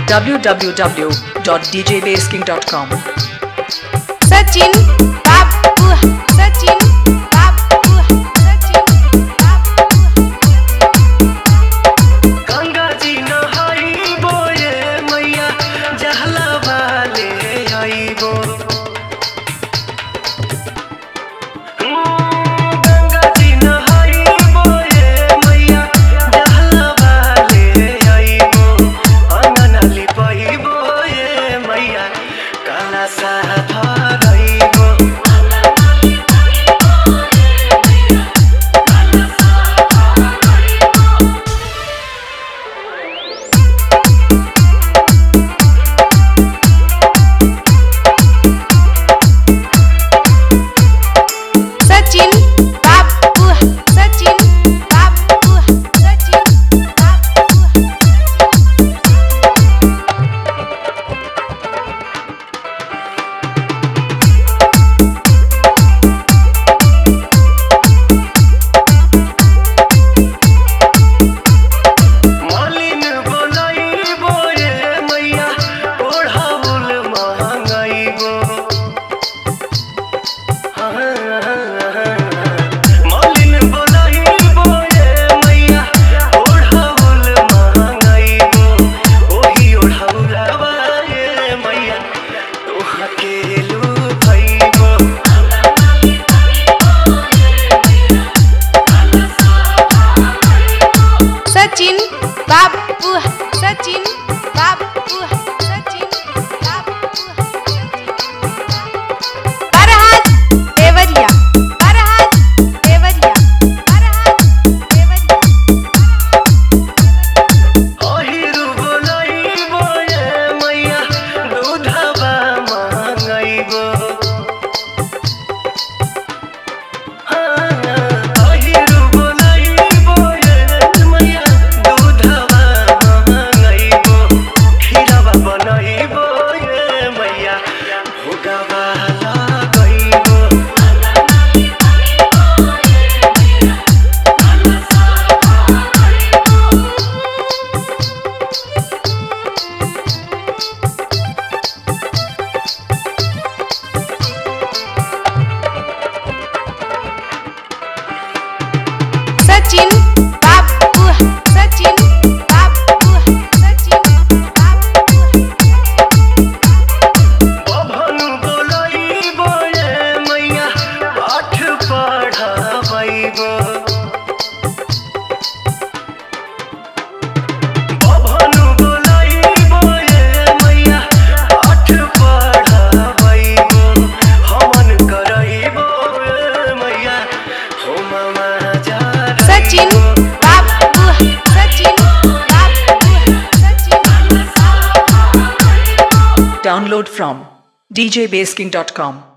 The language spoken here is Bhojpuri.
www.djbasking.com. Sachin Babu, Sachin Babu, Sachin Babu. Ganga ji नहाइबो ये मैया जहला वाले आइबो गंगा जी नहाइबो ये मैया जहला वाले आइबो अंगना लिपाइबो ये मैया काला सा धराइबो Sachin Babu, Sachin Babu, Sachin Babu. मालिन बोलाइबो ये मैया ओढ़ाउल महंगाइबो मालिन बोलाइबो ये मैया ओढ़ाउल महंगाइबो ओही ओढ़ाउलवा ये मैया तोहा के लुभाइबो Sachin Babu, Sachin Babu, Sachin Babu. Farhad Devariya, Farhad Devariya, Farhad Devariya. अहिरु बोलाइबो ये मैया दूधवा महंगाइबो अहिरु बोलाइबो ये मैया दूधवा महंगाइबो खीरवा बनाइबो ये मैया भोगवा लगाइबो Sachin Babu, Sachin Babu, Sachin Babu. बभनु बोलाइबो ये मैया पाठ पढ़ाइबो बभनु बोलाइबो ये मैया पाठ पढ़ाइबो हमन कराइबो ये मैया होममा Sachin Babu, Sachin Babu, Sachin Babu. Download from djbasking.com.